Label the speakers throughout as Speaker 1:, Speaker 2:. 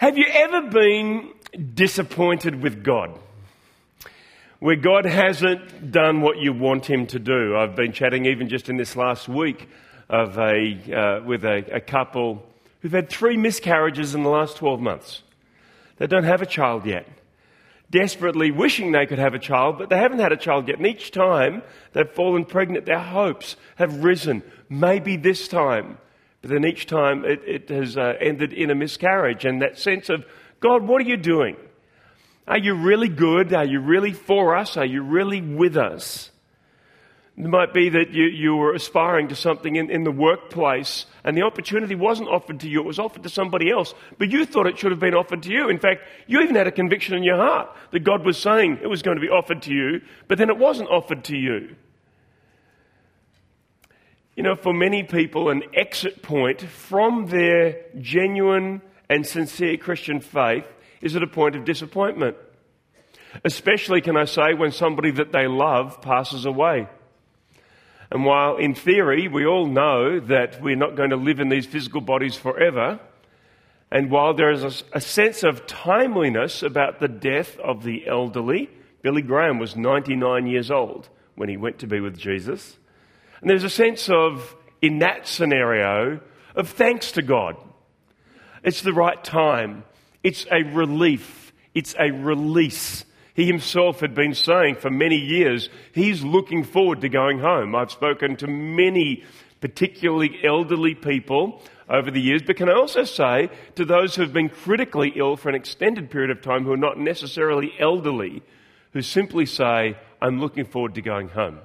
Speaker 1: Have you ever been disappointed with God? Where God hasn't done what you want him to do. I've been chatting even just in this last week with a couple who've had 3 miscarriages in the last 12 months. They don't have a child yet. Desperately wishing they could have a child, but they haven't had a child yet. And each time they've fallen pregnant, their hopes have risen. Maybe this time. But then each time it has ended in a miscarriage. And that sense of, God, what are you doing? Are you really good? Are you really for us? Are you really with us? It might be that you were aspiring to something in the workplace and the opportunity wasn't offered to you, it was offered to somebody else, but you thought it should have been offered to you. In fact, you even had a conviction in your heart that God was saying it was going to be offered to you, but then it wasn't offered to you. You know, for many people, an exit point from their genuine and sincere Christian faith is at a point of disappointment. Especially, can I say, when somebody that they love passes away. And while in theory we all know that we're not going to live in these physical bodies forever, and while there is a sense of timeliness about the death of the elderly, Billy Graham was 99 years old when he went to be with Jesus. And there's a sense of, in that scenario, of thanks to God. It's the right time. It's a relief. It's a release. He himself had been saying for many years, he's looking forward to going home. I've spoken to many, particularly elderly people over the years, but can I also say to those who have been critically ill for an extended period of time who are not necessarily elderly, who simply say, I'm looking forward to going home.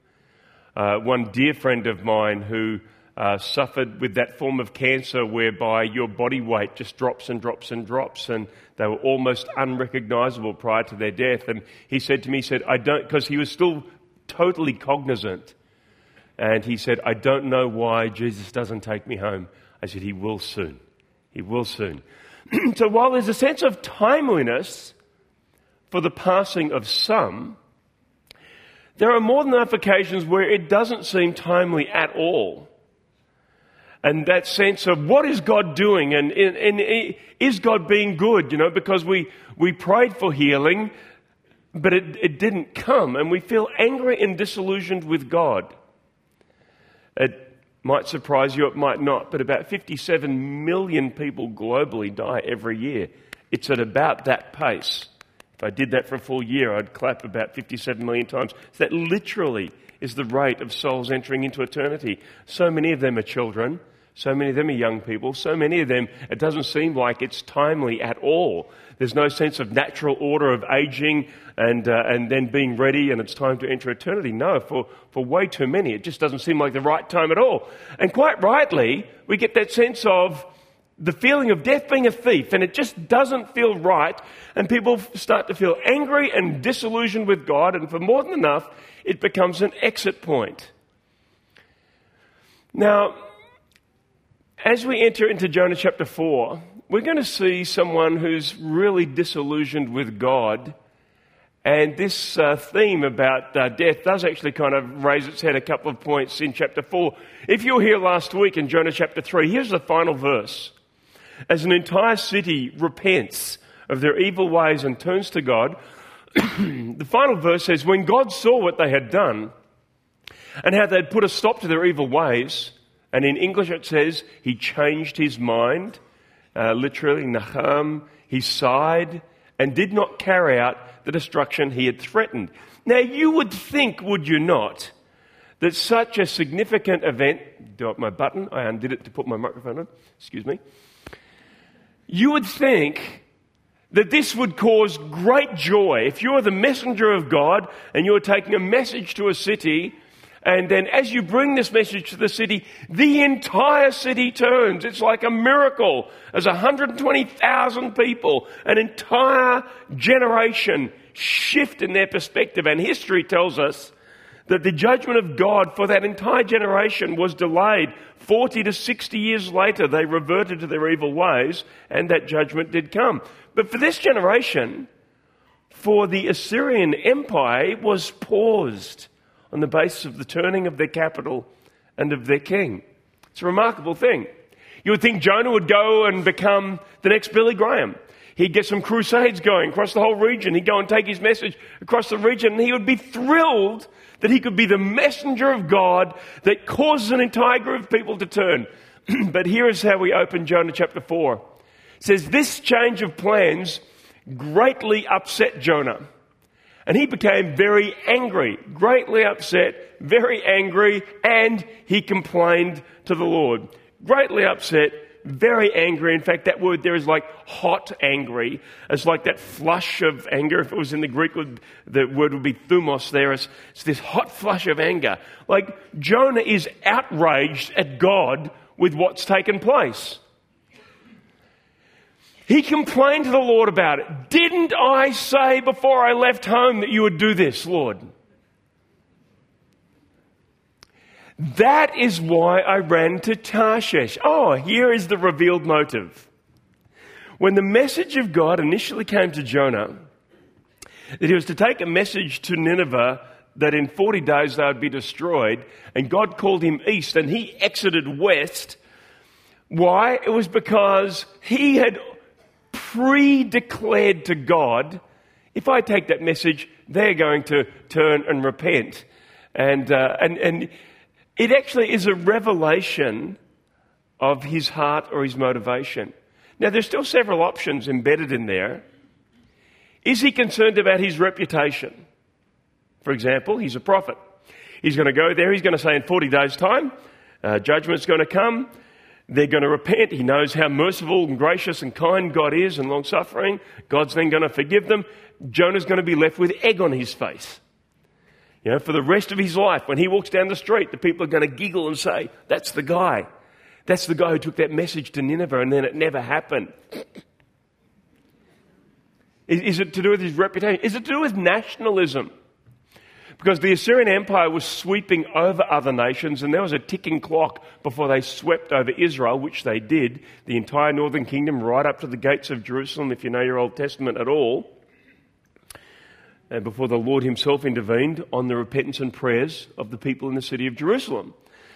Speaker 1: One dear friend of mine who suffered with that form of cancer whereby your body weight just drops and drops and drops, and they were almost unrecognizable prior to their death. And he said to me, because he was still totally cognizant, and he said, I don't know why Jesus doesn't take me home. I said, he will soon. He will soon. So while there's a sense of timeliness for the passing of some, there are more than enough occasions where it doesn't seem timely at all. And that sense of what is God doing and is God being good, because we prayed for healing, but it didn't come, and we feel angry and disillusioned with God. It might surprise you, it might not, but about 57 million people globally die every year. It's at about that pace. If I did that for a full year, I'd clap about 57 million times. So that literally is the rate of souls entering into eternity. So many of them are children. So many of them are young people. So many of them, it doesn't seem like it's timely at all. There's no sense of natural order of aging and then being ready and it's time to enter eternity. No, for way too many, it just doesn't seem like the right time at all. And quite rightly, we get that sense of the feeling of death being a thief, and it just doesn't feel right, and people start to feel angry and disillusioned with God, and for more than enough, it becomes an exit point. Now, as we enter into Jonah chapter 4, we're going to see someone who's really disillusioned with God, and this theme about death does actually kind of raise its head a couple of points in chapter 4. If you were here last week in Jonah chapter 3, here's the final verse. As an entire city repents of their evil ways and turns to God, the final verse says, when God saw what they had done and how they'd put a stop to their evil ways, and in English it says, he changed his mind, literally, Naham, he sighed and did not carry out the destruction he had threatened. Now you would think, would you not, that such a significant event, do up my button, I undid it to put my microphone on, excuse me. You would think that this would cause great joy. If you're the messenger of God and you're taking a message to a city, and then as you bring this message to the city, the entire city turns. It's like a miracle. As 120,000 people, an entire generation shift in their perspective. And history tells us that the judgment of God for that entire generation was delayed. 40 to 60 years later, they reverted to their evil ways, and that judgment did come. But for this generation, for the Assyrian Empire, it was paused on the basis of the turning of their capital and of their king. It's a remarkable thing. You would think Jonah would go and become the next Billy Graham. He'd get some crusades going across the whole region. He'd go and take his message across the region, and he would be thrilled that he could be the messenger of God that causes an entire group of people to turn. But here is how we open Jonah chapter 4. It says, this change of plans greatly upset Jonah. And he became very angry, greatly upset, very angry, and he complained to the Lord. Greatly upset, very angry. In fact, that word there is like hot angry. It's like that flush of anger. If it was in the Greek, the word would be thumos there. It's this hot flush of anger. Like Jonah is outraged at God with what's taken place. He complained to the Lord about it. Didn't I say before I left home that you would do this, Lord? That is why I ran to Tarshish. Oh, here is the revealed motive. When the message of God initially came to Jonah, that he was to take a message to Nineveh that in 40 days they would be destroyed, and God called him east and he exited west. Why? It was because he had pre-declared to God, if I take that message, they're going to turn and repent. And it actually is a revelation of his heart or his motivation. Now, there's still several options embedded in there. Is he concerned about his reputation? For example, he's a prophet. He's going to go there. He's going to say in 40 days' time, judgment's going to come. They're going to repent. He knows how merciful and gracious and kind God is and long-suffering. God's then going to forgive them. Jonah's going to be left with egg on his face. You know, for the rest of his life, when he walks down the street, the people are going to giggle and say, that's the guy. That's the guy who took that message to Nineveh and then it never happened. Is it to do with his reputation? Is it to do with nationalism? Because the Assyrian Empire was sweeping over other nations and there was a ticking clock before they swept over Israel, which they did, the entire northern kingdom right up to the gates of Jerusalem, if you know your Old Testament at all. And before the Lord himself intervened on the repentance and prayers of the people in the city of Jerusalem.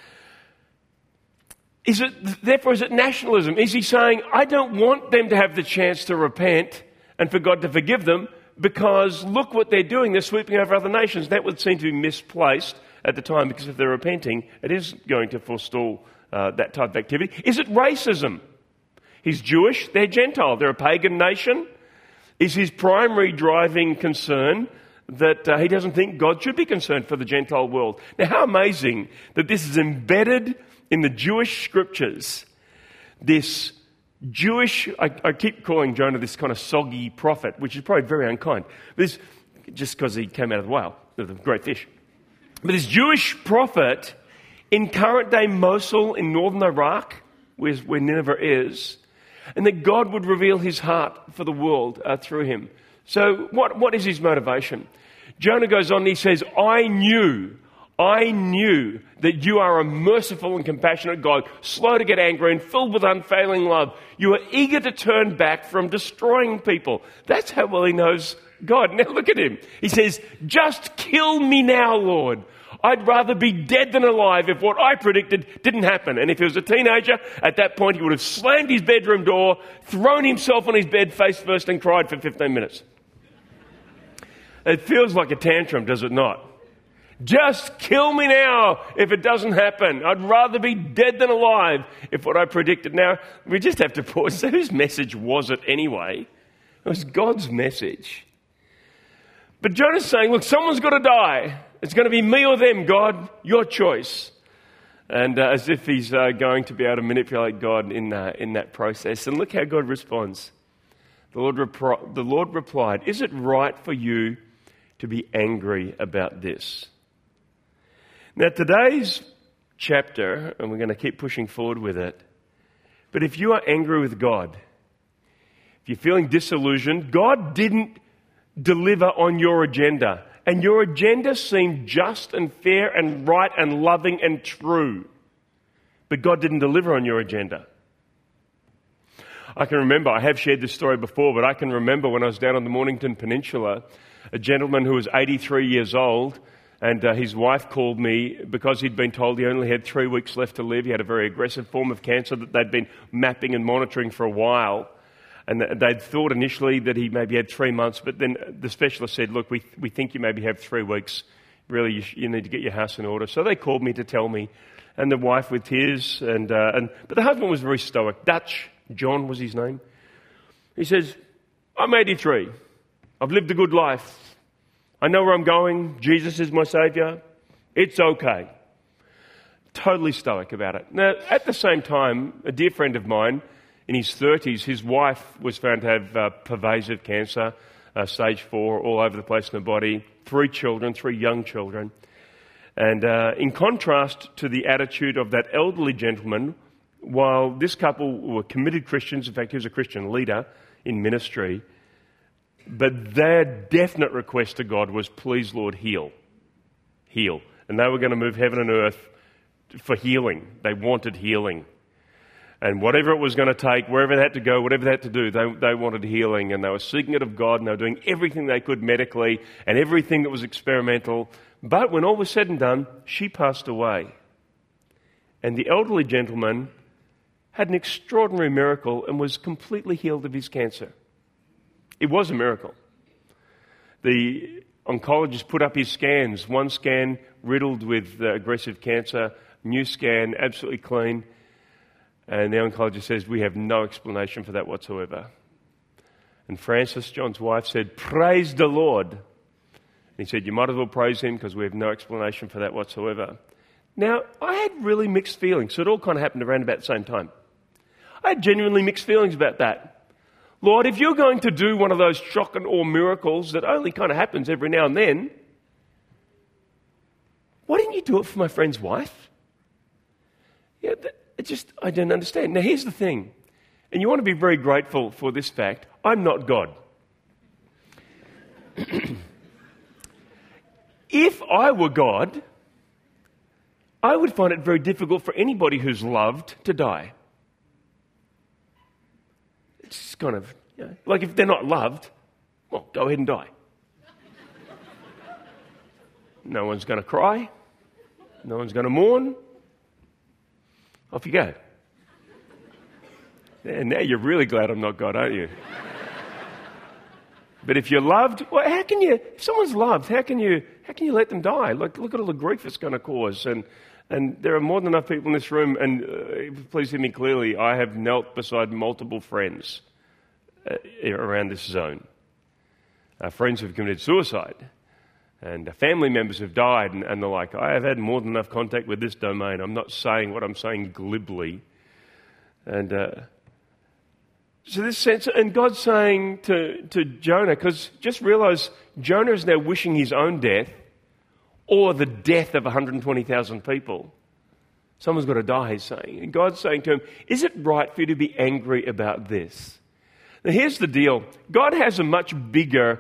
Speaker 1: Therefore, is it nationalism? Is he saying, I don't want them to have the chance to repent and for God to forgive them, because look what they're doing, they're sweeping over other nations. That would seem to be misplaced at the time, because if they're repenting, it is going to forestall that type of activity. Is it racism? He's Jewish, they're Gentile, they're a pagan nation. Is his primary driving concern that he doesn't think God should be concerned for the Gentile world? Now, how amazing that this is embedded in the Jewish scriptures. This Jewish, I keep calling Jonah this kind of soggy prophet, which is probably very unkind. This, just because he came out of the whale, the great fish. But this Jewish prophet in current day Mosul in northern Iraq, where Nineveh is, and that God would reveal his heart for the world through him. So what is his motivation? Jonah goes on and he says, I knew that you are a merciful and compassionate God, slow to get angry and filled with unfailing love. You are eager to turn back from destroying people. That's how well he knows God. Now look at him. He says, just kill me now, Lord. I'd rather be dead than alive if what I predicted didn't happen. And if he was a teenager, at that point he would have slammed his bedroom door, thrown himself on his bed face first and cried for 15 minutes. It feels like a tantrum, does it not? Just kill me now if it doesn't happen. I'd rather be dead than alive if what I predicted. Now, we just have to pause. So whose message was it anyway? It was God's message. But Jonah's saying, look, someone's got to die. It's going to be me or them, God, your choice. And as if he's going to be able to manipulate God in that process. And look how God responds. The Lord replied, is it right for you to be angry about this? Now, today's chapter, and we're going to keep pushing forward with it, but if you are angry with God, if you're feeling disillusioned, God didn't deliver on your agenda. And your agenda seemed just and fair and right and loving and true. But God didn't deliver on your agenda. I can remember, I have shared this story before, but I can remember when I was down on the Mornington Peninsula, a gentleman who was 83 years old, And his wife called me because he'd been told he only had 3 weeks left to live. He had a very aggressive form of cancer that they'd been mapping and monitoring for a while. And they'd thought initially that he maybe had 3 months, but then the specialist said, look, we think you maybe have 3 weeks. Really, you need to get your house in order. So they called me to tell me, and the wife with tears, but the husband was very stoic. Dutch, John was his name. He says, I'm 83. I've lived a good life. I know where I'm going. Jesus is my saviour. It's okay. Totally stoic about it. Now, at the same time, a dear friend of mine, in his 30s, his wife was found to have pervasive cancer, stage 4, all over the place in the body, 3 children, 3 young children. And in contrast to the attitude of that elderly gentleman, while this couple were committed Christians, in fact, he was a Christian leader in ministry, but their definite request to God was, please, Lord, heal. Heal. And they were going to move heaven and earth for healing. They wanted healing. And whatever it was going to take, wherever they had to go, whatever they had to do, they wanted healing. And they were seeking it of God, and they were doing everything they could medically and everything that was experimental. But when all was said and done, she passed away. And the elderly gentleman had an extraordinary miracle and was completely healed of his cancer. It was a miracle. The oncologist put up his scans. One scan riddled with aggressive cancer, new scan, absolutely clean. And the oncologist says, we have no explanation for that whatsoever. And Frances, John's wife, said, praise the Lord. And he said, you might as well praise him because we have no explanation for that whatsoever. Now, I had really mixed feelings. So it all kind of happened around about the same time. I had genuinely mixed feelings about that. Lord, if you're going to do one of those shock and awe miracles that only kind of happens every now and then, why didn't you do it for my friend's wife? Yeah, I don't understand. Now, here's the thing, and you want to be very grateful for this fact. I'm not God. If I were God, I would find it very difficult for anybody who's loved to die. It's kind of, like if they're not loved, well, go ahead and die. No one's going to cry. No one's going to mourn. Off you go. And now you're really glad I'm not God, aren't you? But if you're loved, well, if someone's loved, how can you let them die? Look at all the grief it's going to cause. And there are more than enough people in this room, and please hear me clearly, I have knelt beside multiple friends around this zone. Friends who have committed suicide, and family members who've died, and the like. I have had more than enough contact with this domain. I'm not saying what I'm saying glibly. And so this sense, and God's saying to Jonah, because just realize Jonah is now wishing his own death, or the death of 120,000 people. Someone's got to die, he's saying. And God's saying to him, is it right for you to be angry about this? Now here's the deal. God has a much bigger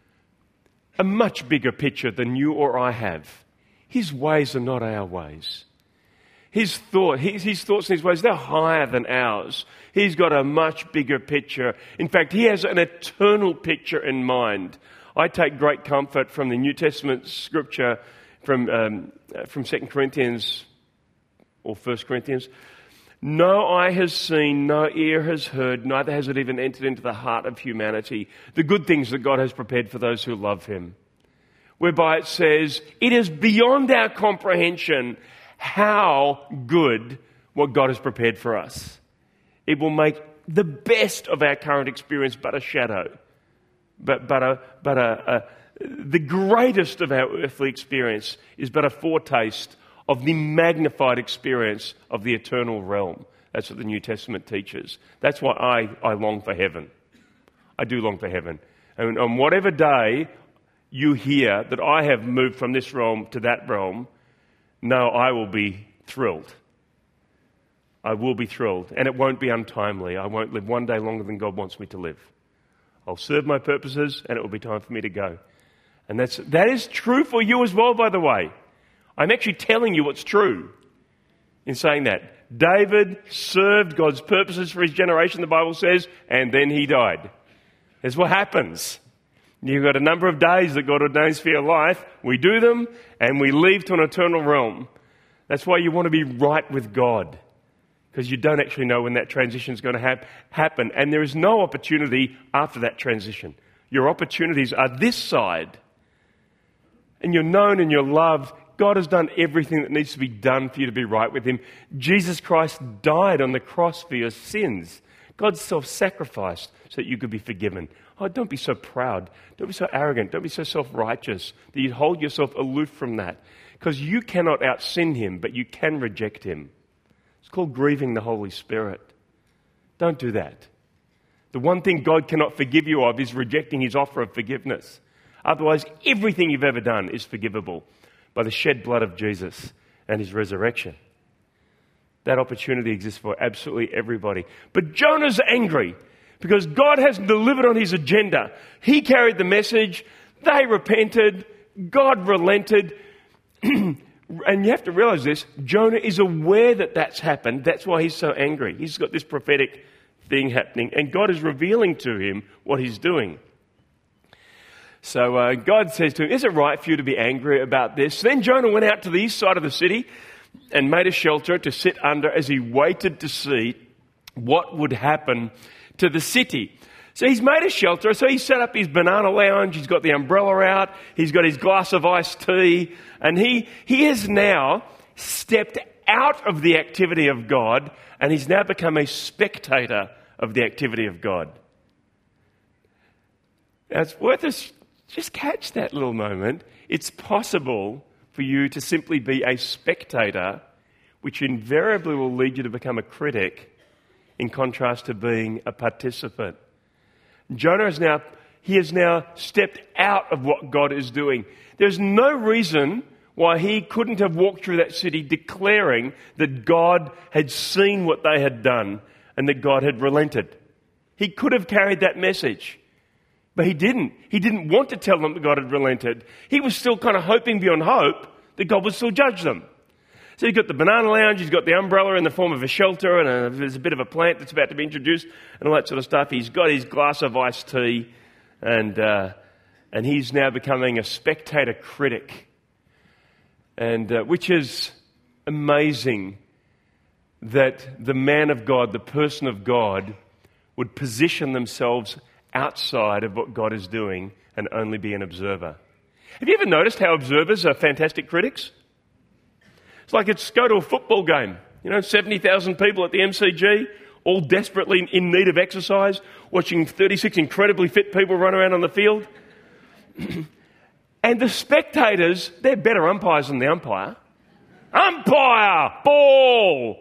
Speaker 1: picture than you or I have. His ways are not our ways. His thoughts and his ways, they're higher than ours. He's got a much bigger picture. In fact, he has an eternal picture in mind. I take great comfort from the New Testament scripture from 2 Corinthians or 1 Corinthians. No eye has seen, no ear has heard, neither has it even entered into the heart of humanity, the good things that God has prepared for those who love him. Whereby it says, it is beyond our comprehension how good what God has prepared for us. It will make the best of our current experience but a shadow. The greatest of our earthly experience is but a foretaste of the magnified experience of the eternal realm. That's what the New Testament teaches. That's why I long for heaven. I do long for heaven. And on whatever day you hear that I have moved from this realm to that realm, no, I will be thrilled. I will be thrilled. And it won't be untimely. I won't live one day longer than God wants me to live. I'll serve my purposes, and it will be time for me to go. And that is true for you as well, by the way. I'm actually telling you what's true in saying that. David served God's purposes for his generation, the Bible says, and then he died. That's what happens. You've got a number of days that God ordains for your life. We do them and we leave to an eternal realm. That's why you want to be right with God, because you don't actually know when that transition is going to happen. And there is no opportunity after that transition. Your opportunities are this side. And you're known and you're loved. God has done everything that needs to be done for you to be right with Him. Jesus Christ died on the cross for your sins. God self-sacrificed so that you could be forgiven. Oh, don't be so proud. Don't be so arrogant. Don't be so self-righteous that you hold yourself aloof from that. Because you cannot out-sin Him, but you can reject Him. It's called grieving the Holy Spirit. Don't do that. The one thing God cannot forgive you of is rejecting His offer of forgiveness. Otherwise, everything you've ever done is forgivable by the shed blood of Jesus and His resurrection. That opportunity exists for absolutely everybody. But Jonah's angry because God hasn't delivered on His agenda. He carried the message. They repented. God relented. And you have to realize this. Jonah is aware that that's happened. That's why he's so angry. He's got this prophetic thing happening. And God is revealing to him what He's doing. So God says to him, is it right for you to be angry about this? Then Jonah went out to the east side of the city and made a shelter to sit under as he waited to see what would happen to the city. So he's made a shelter. So he set up his banana lounge. He's got the umbrella out. He's got his glass of iced tea. And he has now stepped out of the activity of God, and he's now become a spectator of the activity of God. Now it's worth us just catch that little moment. It's possible for you to simply be a spectator, which invariably will lead you to become a critic, in contrast to being a participant. Jonah has now stepped out of what God is doing. There's no reason why he couldn't have walked through that city declaring that God had seen what they had done and that God had relented. He could have carried that message, but he didn't. He didn't want to tell them that God had relented. He was still kind of hoping beyond hope that God would still judge them. So he's got the banana lounge, he's got the umbrella in the form of a shelter, and there's a bit of a plant that's about to be introduced, and all that sort of stuff. He's got his glass of iced tea, and he's now becoming a spectator critic, and which is amazing that the man of God, the person of God, would position themselves outside of what God is doing and only be an observer. Have you ever noticed how observers are fantastic critics? It's like go to a football game, 70,000 people at the MCG, all desperately in need of exercise, watching 36 incredibly fit people run around on the field. And the spectators, they're better umpires than the umpire. Umpire! Ball!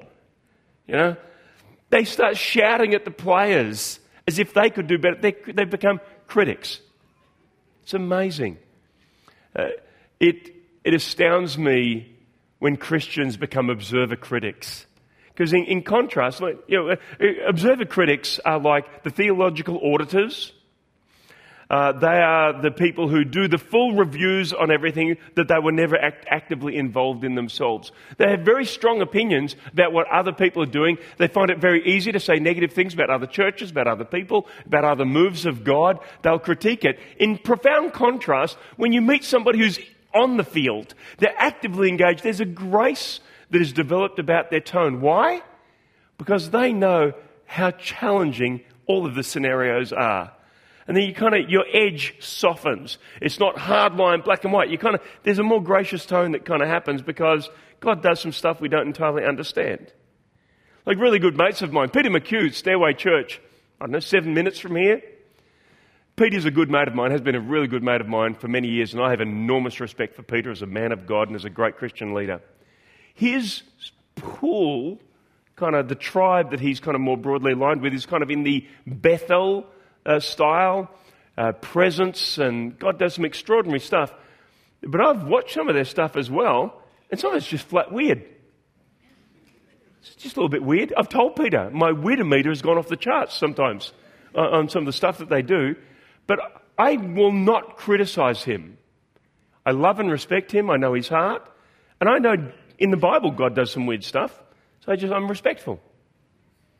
Speaker 1: They start shouting at the players as if they could do better. They become critics. It's amazing. It astounds me when Christians become observer critics. Because in contrast, observer critics are like the theological auditors. They are the people who do the full reviews on everything that they were never actively involved in themselves. They have very strong opinions about what other people are doing. They find it very easy to say negative things about other churches, about other people, about other moves of God. They'll critique it. In profound contrast, when you meet somebody who's on the field, they're actively engaged, there's a grace that is developed about their tone. Why? Because they know how challenging all of the scenarios are. And then your edge softens. It's not hard line, black and white. There's a more gracious tone that kind of happens because God does some stuff we don't entirely understand. Like really good mates of mine, Peter McHugh, Stairway Church, 7 minutes from here. Peter's a good mate of mine, has been a really good mate of mine for many years, and I have enormous respect for Peter as a man of God and as a great Christian leader. His pool, kind of the tribe that he's kind of more broadly aligned with, is kind of in the Bethel style, presence, and God does some extraordinary stuff. But I've watched some of their stuff as well, and some of it's just flat weird. It's just a little bit weird. I've told Peter, my weirder meter has gone off the charts sometimes on some of the stuff that they do, but I will not criticize him. I love and respect him. I know his heart, and I know in the Bible God does some weird stuff, so I'm respectful.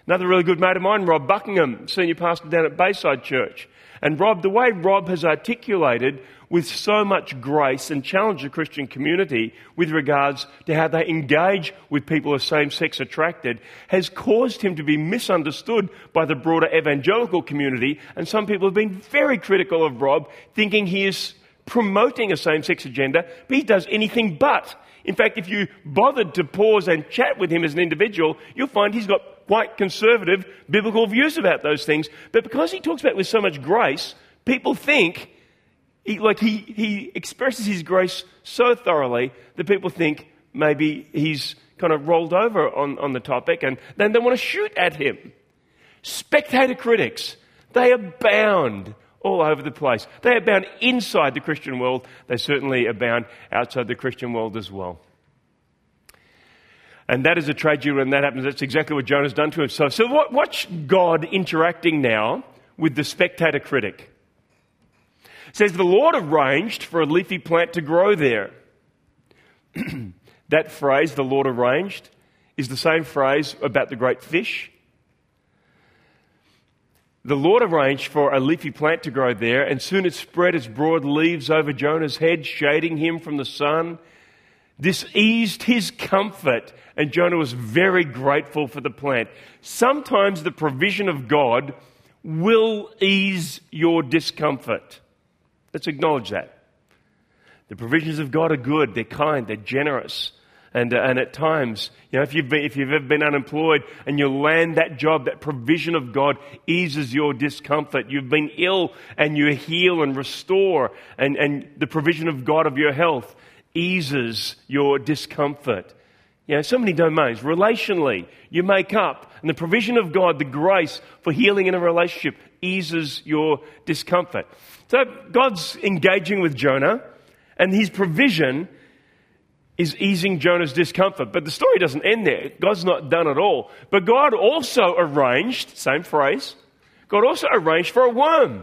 Speaker 1: Another really good mate of mine, Rob Buckingham, senior pastor down at Bayside Church. And Rob, the way Rob has articulated with so much grace and challenged the Christian community with regards to how they engage with people who are same-sex attracted has caused him to be misunderstood by the broader evangelical community. And some people have been very critical of Rob, thinking he is promoting a same-sex agenda, but he does anything but. In fact, if you bothered to pause and chat with him as an individual, you'll find he's got quite conservative biblical views about those things. But because he talks about it with so much grace, people think, he expresses his grace so thoroughly that people think maybe he's kind of rolled over on the topic, and then they want to shoot at him. Spectator critics, they abound all over the place. They abound inside the Christian world. They certainly abound outside the Christian world as well. And that is a tragedy when that happens. That's exactly what Jonah's done to himself. So watch God interacting now with the spectator critic. It says, the Lord arranged for a leafy plant to grow there. That phrase, the Lord arranged, is the same phrase about the great fish. The Lord arranged for a leafy plant to grow there, and soon it spread its broad leaves over Jonah's head, shading him from the sun. This eased his comfort, and Jonah was very grateful for the plant. Sometimes the provision of God will ease your discomfort. Let's acknowledge that. The provisions of God are good, they're kind, they're generous. And at times, if you've ever been unemployed and you land that job, that provision of God eases your discomfort. You've been ill and you heal and restore, and the provision of God of your health eases your discomfort. So many domains. Relationally, you make up, and the provision of God, the grace for healing in a relationship, eases your discomfort. So God's engaging with Jonah, and his provision is easing Jonah's discomfort. But the story doesn't end there. God's not done at all. But God also arranged, same phrase, God also arranged for a worm.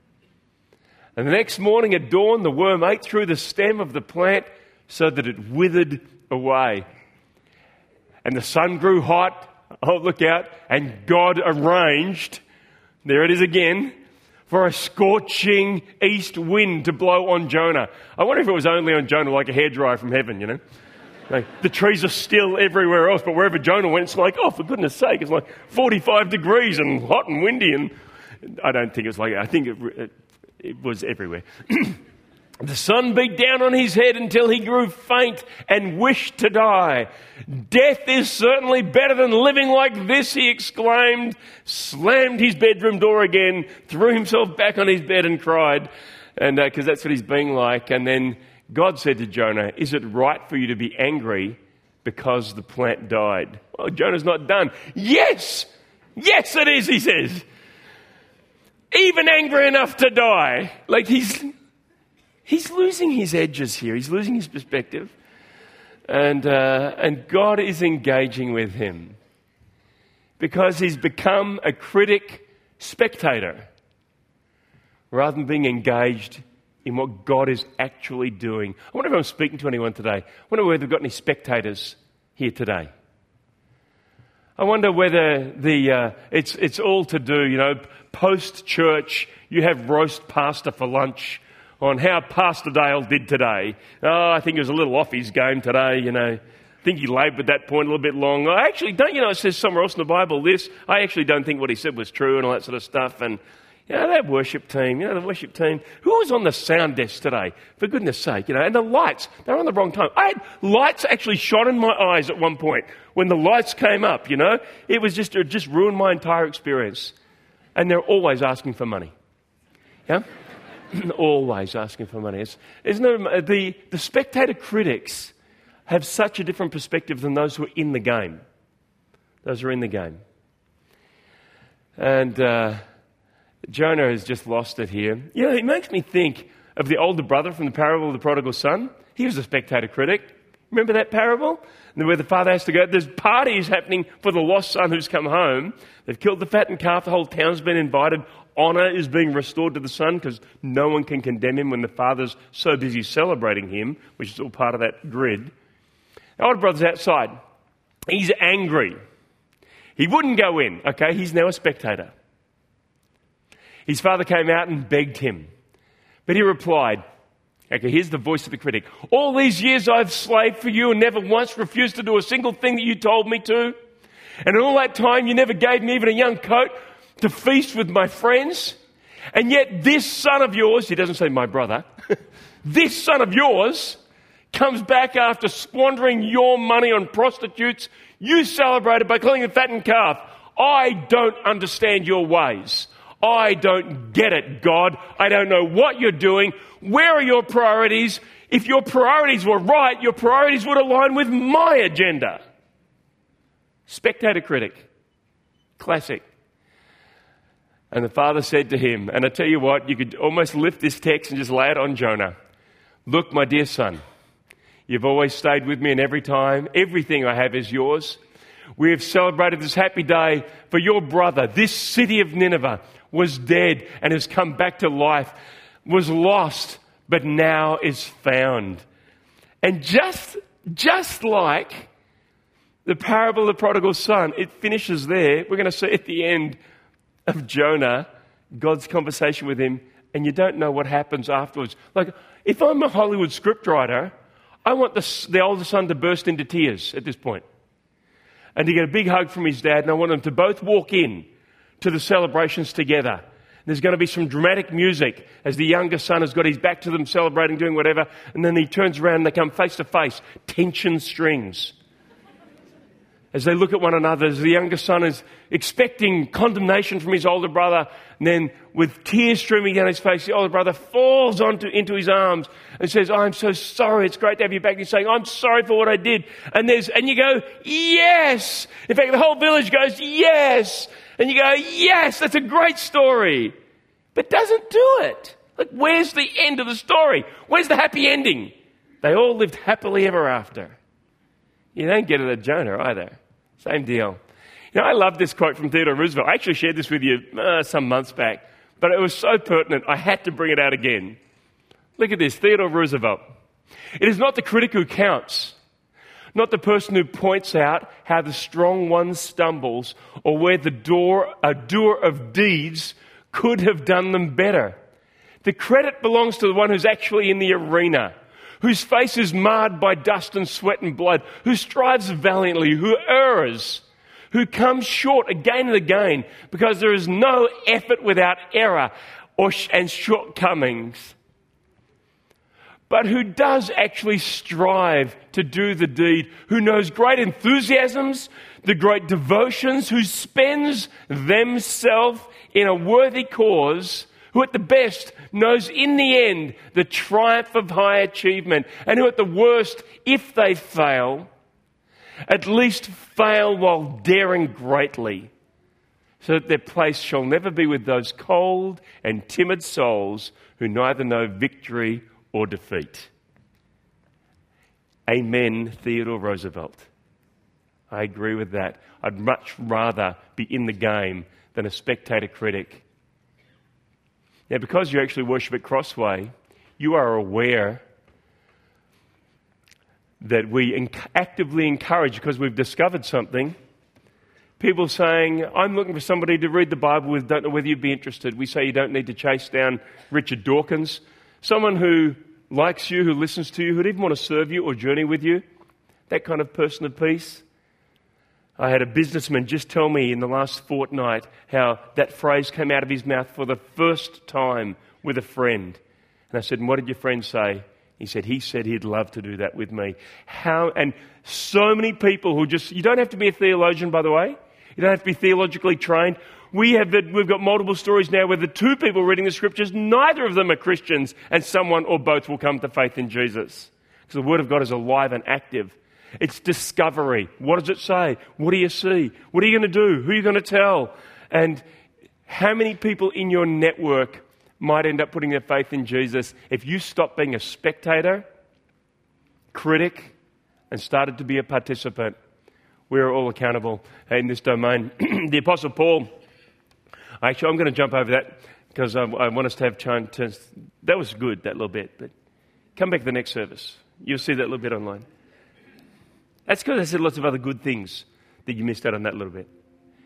Speaker 1: And the next morning at dawn, the worm ate through the stem of the plant so that it withered away. And the sun grew hot, oh look out, and God arranged, there it is again, for a scorching east wind to blow on Jonah. I wonder if it was only on Jonah like a hairdryer from heaven, Like, the trees are still everywhere else, but wherever Jonah went, it's like, oh, for goodness sake, it's like 45 degrees and hot and windy. And I don't think it was like that. I think it was everywhere. The sun beat down on his head until he grew faint and wished to die. Death is certainly better than living like this, he exclaimed, slammed his bedroom door again, threw himself back on his bed and cried, and because that's what he's being like. And then God said to Jonah, is it right for you to be angry because the plant died? Well, Jonah's not done. Yes, it is, he says. Even angry enough to die. Like He's losing his edges here. He's losing his perspective. And God is engaging with him because he's become a critic spectator rather than being engaged in what God is actually doing. I wonder if I'm speaking to anyone today. I wonder whether we've got any spectators here today. I wonder whether it's all to do, post-church, you have roast pasta for lunch on how Pastor Dale did today. Oh, I think he was a little off his game today, I think he laboured that point a little bit long. I actually don't, it says somewhere else in the Bible this. I actually don't think what he said was true and all that sort of stuff. And, that worship team, the worship team. Who was on the sound desk today? For goodness sake, and the lights, they were on the wrong time. I had lights actually shot in my eyes at one point when the lights came up, It just ruined my entire experience. And they're always asking for money. Yeah? Always asking for money. The spectator critics have such a different perspective than those who are in the game. Those who are in the game. And Jonah has just lost it here. It makes me think of the older brother from the parable of the prodigal son. He was a spectator critic. Remember that parable? Where the father has to go. There's parties happening for the lost son who's come home. They've killed the fattened calf. The whole town's been invited. Honour is being restored to the son because no one can condemn him when the father's so busy celebrating him, which is all part of that grid. The older brother's outside. He's angry. He wouldn't go in, okay? He's now a spectator. His father came out and begged him. But he replied, okay, here's the voice of the critic. All these years I've slaved for you and never once refused to do a single thing that you told me to. And in all that time you never gave me even a young coat to feast with my friends. And yet this son of yours, he doesn't say my brother, this son of yours comes back after squandering your money on prostitutes you celebrated by killing a fattened calf. I don't understand your ways. I don't get it, God. I don't know what you're doing. Where are your priorities? If your priorities were right, your priorities would align with my agenda. Spectator critic. Classic. And the father said to him, and I tell you what, you could almost lift this text and just lay it on Jonah. Look, my dear son, you've always stayed with me, and every time, everything I have is yours. We have celebrated this happy day for your brother. This city of Nineveh was dead and has come back to life, was lost, but now is found. And just like the parable of the prodigal son, it finishes there. We're going to see at the end of Jonah, God's conversation with him, and you don't know what happens afterwards. Like, if I'm a Hollywood scriptwriter, I want the older son to burst into tears at this point. And to get a big hug from his dad, and I want them to both walk in to the celebrations together. There's going to be some dramatic music as the younger son has got his back to them, celebrating, doing whatever, and then he turns around and they come face to face. Tension strings. As they look at one another, as the younger son is expecting condemnation from his older brother, and then with tears streaming down his face, the older brother falls into his arms and says, I'm so sorry, it's great to have you back. And he's saying, I'm sorry for what I did. And you go, yes! In fact, the whole village goes, yes! And you go, yes, that's a great story. But doesn't do it. Like, where's the end of the story? Where's the happy ending? They all lived happily ever after. You don't get it at Jonah either. Same deal. You know, I love this quote from Theodore Roosevelt. I actually shared this with you some months back, but it was so pertinent, I had to bring it out again. Look at this, Theodore Roosevelt. It is not the critic who counts, not the person who points out how the strong one stumbles or where a doer of deeds could have done them better. The credit belongs to the one who's actually in the arena, whose face is marred by dust and sweat and blood, who strives valiantly, who errs, who comes short again and again, because there is no effort without error and shortcomings, but who does actually strive to do the deed, who knows great enthusiasms, the great devotions, who spends themselves in a worthy cause, who at the best knows in the end the triumph of high achievement, and who at the worst, if they fail, at least fail while daring greatly, so that their place shall never be with those cold and timid souls who neither know victory or defeat. Amen, Theodore Roosevelt. I agree with that. I'd much rather be in the game than a spectator critic. Now, because you actually worship at Crossway, you are aware that we actively encourage, because we've discovered something, people saying, I'm looking for somebody to read the Bible with, don't know whether you'd be interested. We say you don't need to chase down Richard Dawkins, someone who likes you, who listens to you, who'd even want to serve you or journey with you, that kind of person of peace. I had a businessman just tell me in the last fortnight how that phrase came out of his mouth for the first time with a friend. And I said, and what did your friend say? He said he'd love to do that with me. And so many people who you don't have to be a theologian, by the way. You don't have to be theologically trained. We've got multiple stories now where the two people reading the scriptures, neither of them are Christians, and someone or both will come to faith in Jesus. Because the Word of God is alive and active. It's discovery. What does it say? What do you see? What are you going to do? Who are you going to tell? And how many people in your network might end up putting their faith in Jesus if you stopped being a spectator, critic, and started to be a participant? We're all accountable in this domain. The Apostle Paul, actually, I'm going to jump over that because I want us to have time to... That was good, that little bit, but come back to the next service. You'll see that little bit online. That's because I said lots of other good things that you missed out on that little bit.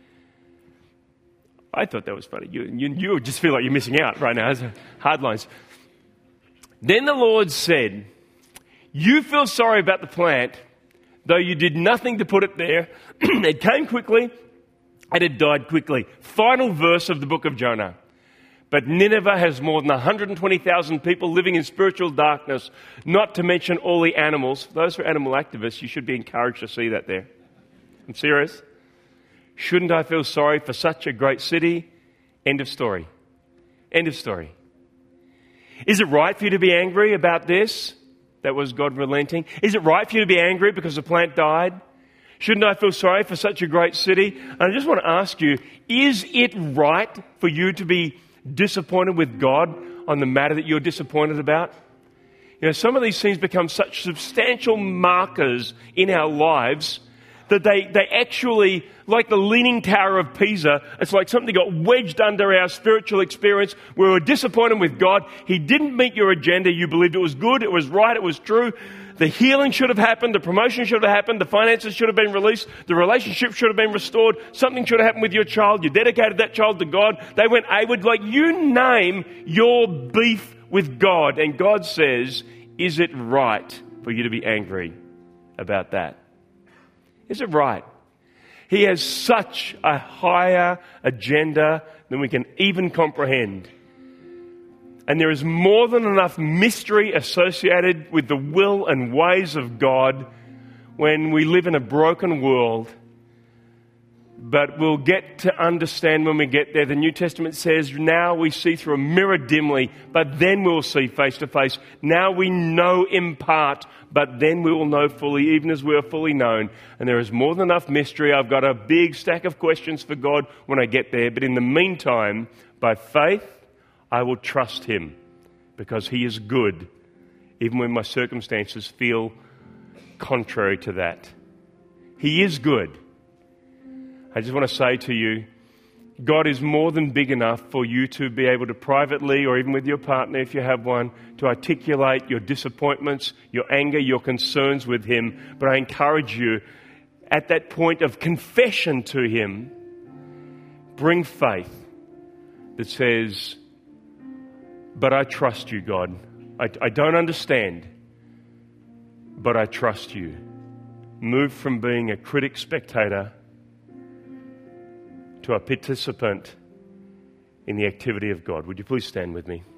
Speaker 1: I thought that was funny. You just feel like you're missing out right now. Hard lines. Then the Lord said, you feel sorry about the plant, though you did nothing to put it there. It came quickly and it died quickly. Final verse of the book of Jonah. But Nineveh has more than 120,000 people living in spiritual darkness, not to mention all the animals. Those who are animal activists, you should be encouraged to see that there. I'm serious. Shouldn't I feel sorry for such a great city? End of story. End of story. Is it right for you to be angry about this? That was God relenting. Is it right for you to be angry because the plant died? Shouldn't I feel sorry for such a great city? And I just want to ask you, is it right for you to be disappointed with God on the matter that you're disappointed about? You know, some of these things become such substantial markers in our lives that they actually, like the Leaning Tower of Pisa, it's like something got wedged under our spiritual experience. We were disappointed with God. He didn't meet your agenda. You believed it was good, it was right, it was true. The healing should have happened, the promotion should have happened, the finances should have been released, the relationship should have been restored, something should have happened with your child. You dedicated that child to God. They went AWOD. Like, you name your beef with God. And God says, is it right for you to be angry about that? Is it right? He has such a higher agenda than we can even comprehend. And there is more than enough mystery associated with the will and ways of God when we live in a broken world. But we'll get to understand when we get there. The New Testament says, now we see through a mirror dimly, but then we'll see face to face. Now we know in part, but then we will know fully, even as we are fully known. And there is more than enough mystery. I've got a big stack of questions for God when I get there. But in the meantime, by faith, I will trust Him because He is good, even when my circumstances feel contrary to that. He is good. I just want to say to you, God is more than big enough for you to be able to privately, or even with your partner if you have one, to articulate your disappointments, your anger, your concerns with Him. But I encourage you, at that point of confession to Him, bring faith that says, but I trust you, God. I don't understand, but I trust you. Move from being a critic spectator to a participant in the activity of God. Would you please stand with me?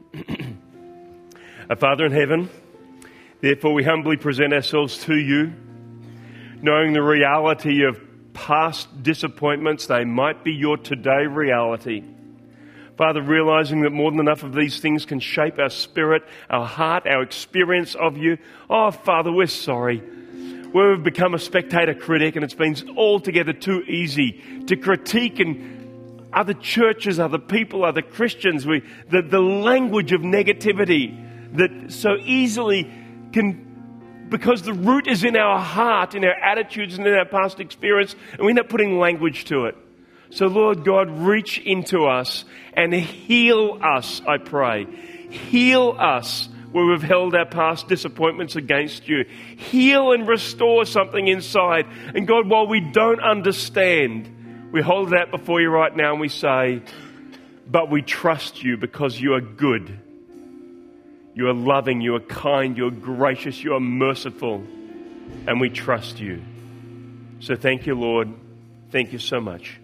Speaker 1: Our Father in heaven, therefore we humbly present ourselves to you, knowing the reality of past disappointments. They might be your today reality. Father, realizing that more than enough of these things can shape our spirit, our heart, our experience of you. Oh, Father, we're sorry. We've become a spectator critic, and it's been altogether too easy to critique and other churches, other people, other Christians. The language of negativity that so easily can, because the root is in our heart, in our attitudes and in our past experience, and we end up putting language to it. So Lord God, reach into us and heal us, I pray. Heal us where we've held our past disappointments against you. Heal and restore something inside. And God, while we don't understand, we hold it out before you right now and we say, but we trust you because you are good. You are loving, you are kind, you are gracious, you are merciful, and we trust you. So thank you, Lord. Thank you so much.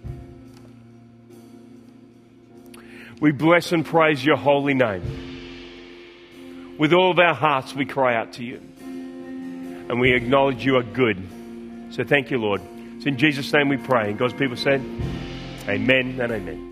Speaker 1: We bless and praise your holy name. With all of our hearts, we cry out to you. And we acknowledge you are good. So thank you, Lord. It's in Jesus' name we pray. And God's people said, amen and amen.